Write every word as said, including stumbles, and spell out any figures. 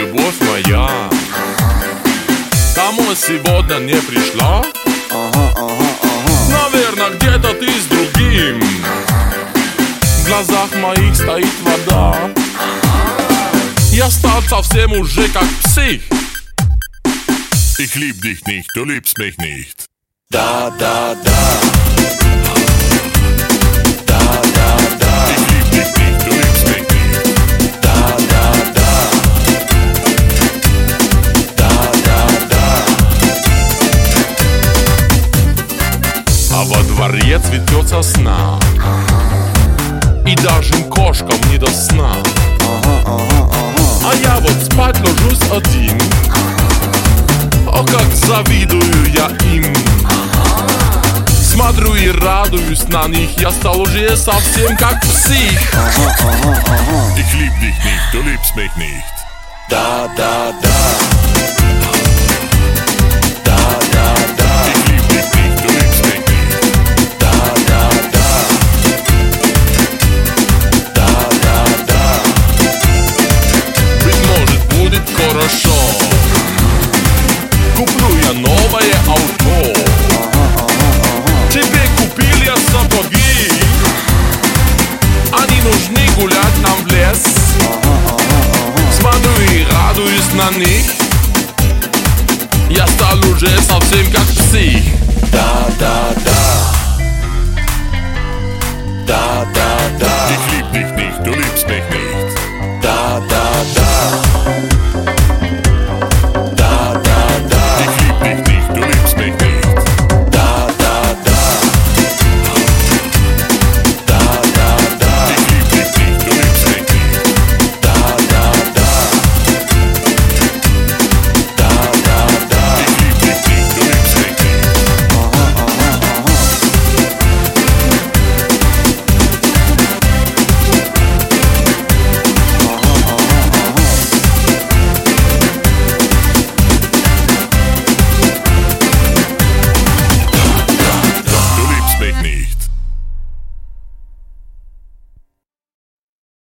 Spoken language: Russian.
любовь моя, домой сегодня не пришла. Ага, ага, ага. Наверное, где-то ты с другим. В глазах моих стоит вода. Я стал совсем уже как псих. Ich lieb dich nicht, du liebst mich nicht. Да, да, да. Да, да, да. Ich lieb dich nicht, du liebst mich nicht. Да, да, да. Да, да, да. А во дворе цветет сосна, и даже кошкам не до сна. Ага, ага, ага. А я вот спать ложусь один. О, как завидую я им. Смотрю и радуюсь на них. Я стал уже совсем как псих. Ага, ага, ага. Ich lieb dich nicht, du liebst mich nicht. Да, да, да. Да, да, да. Ich lieb dich nicht, du liebst mich nicht. Да, да, да. Да, да, да. Быть может, будет хорошо. Куплю я новое авто. Тебе купил я сапоги. Они нужны гулять нам в лес. Смотрю и радуюсь на них.